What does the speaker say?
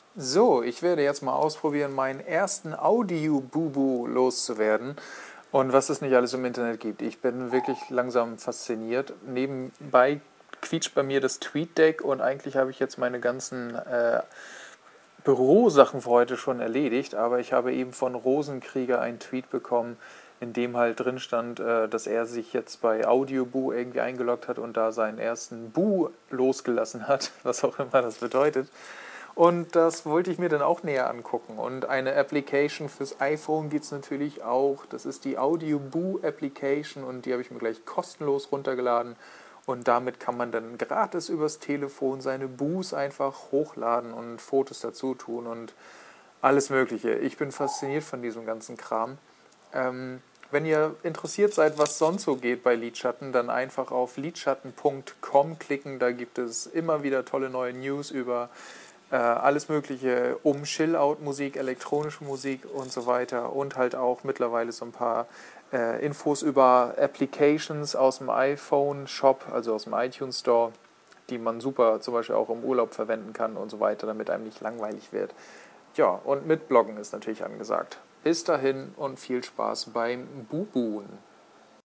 So, ich werde jetzt mal ausprobieren, meinen ersten Audio-Bubu loszuwerden und was es nicht alles im Internet gibt. Ich bin wirklich langsam fasziniert. Nebenbei quietscht bei mir das TweetDeck und eigentlich habe ich jetzt meine ganzen Bürosachen für heute schon erledigt, aber ich habe eben von Rosenkrieger einen Tweet bekommen, in dem halt drin stand, dass er sich jetzt bei Audioboo irgendwie eingeloggt hat und da seinen ersten Boo losgelassen hat, was auch immer das bedeutet. Und das wollte ich mir dann auch näher angucken. Und eine Application fürs iPhone gibt es natürlich auch. Das ist die Audioboo Application und die habe ich mir gleich kostenlos runtergeladen. Und damit kann man dann gratis übers Telefon seine Boos einfach hochladen und Fotos dazu tun und alles Mögliche. Ich bin fasziniert von diesem ganzen Kram. Wenn ihr interessiert seid, was sonst so geht bei Lidschatten, dann einfach auf lidschatten.com klicken. Da gibt es immer wieder tolle neue News über alles Mögliche um Chill-Out-Musik, elektronische Musik und so weiter. Und halt auch mittlerweile so ein paar Infos über Applications aus dem iPhone-Shop, also aus dem iTunes Store, die man super zum Beispiel auch im Urlaub verwenden kann und so weiter, damit einem nicht langweilig wird. Ja, und mit Bloggen ist natürlich angesagt. Bis dahin und viel Spaß beim Bubuun.